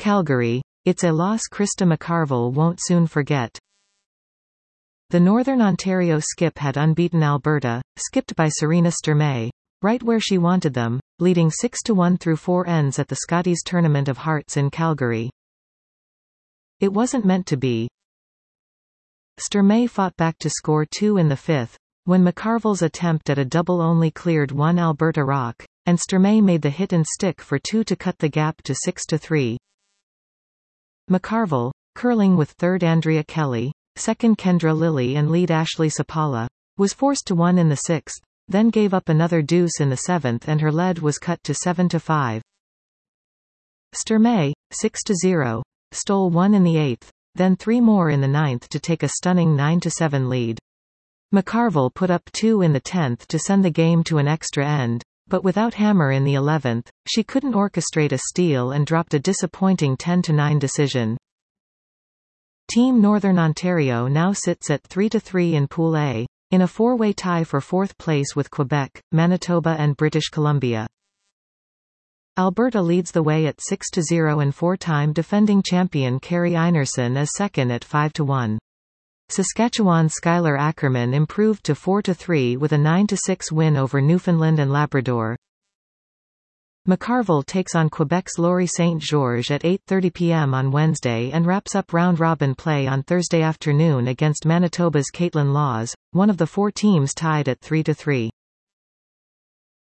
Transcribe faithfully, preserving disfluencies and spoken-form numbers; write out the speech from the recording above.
Calgary. It's a loss Krista McCarville won't soon forget. The Northern Ontario skip had unbeaten Alberta, skipped by Serena Sturmey, right where she wanted them, leading six to one through four ends at the Scotties Tournament of Hearts in Calgary. It wasn't meant to be. Sturmey fought back to score two in the fifth, when McCarville's attempt at a double only cleared one Alberta rock, and Sturmey made the hit and stick for two to cut the gap to six to three. McCarville, curling with third Andrea Kelly, second Kendra Lilly and lead Ashley Sapala, was forced to one in the sixth, then gave up another deuce in the seventh and her lead was cut to seven to five. Sturmey, six to zero, stole one in the eighth, then three more in the ninth to take a stunning nine to seven lead. McCarville put up two in the tenth to send the game to an extra end, but without hammer in the eleventh, she couldn't orchestrate a steal and dropped a disappointing ten to nine decision. Team Northern Ontario now sits at three to three in Pool A, in a four-way tie for fourth place with Quebec, Manitoba and British Columbia. Alberta leads the way at six to zero and four-time defending champion Carrie Einarsson is second at five to one. Saskatchewan's Skylar Ackerman improved to four to three with a nine to six win over Newfoundland and Labrador. McCarville takes on Quebec's Laurie Saint Georges at eight thirty p m on Wednesday and wraps up round-robin play on Thursday afternoon against Manitoba's Caitlin Laws, one of the four teams tied at three to three.